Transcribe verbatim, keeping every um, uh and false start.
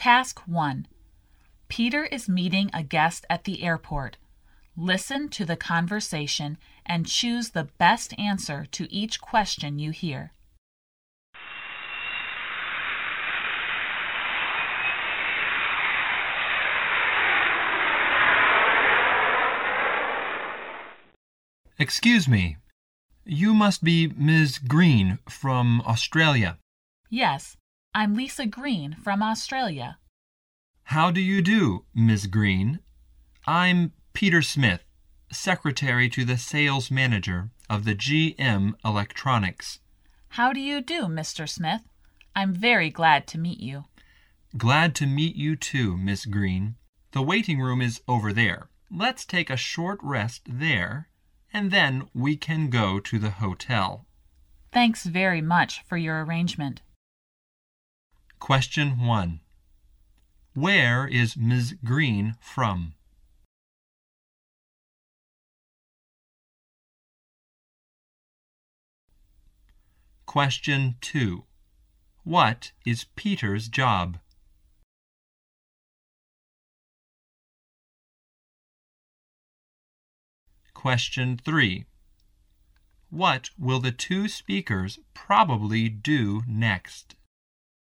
Task one. Peter is meeting a guest at the airport. Listen to the conversation and choose the best answer to each question you hear. Excuse me. You must be Miz Green from Australia. Yes, I'm Lisa Green from Australia. How do you do, Miz Green? I'm Peter Smith, secretary to the sales manager of the G M Electronics. How do you do, Mister Smith? I'm very glad to meet you. Glad to meet you too, Miss Green. The waiting room is over there. Let's take a short rest there, and then we can go to the hotel. Thanks very much for your arrangement. Question one. Where is Miz Green from? Question two. What is Peter's job? Question three. What will the two speakers probably do next?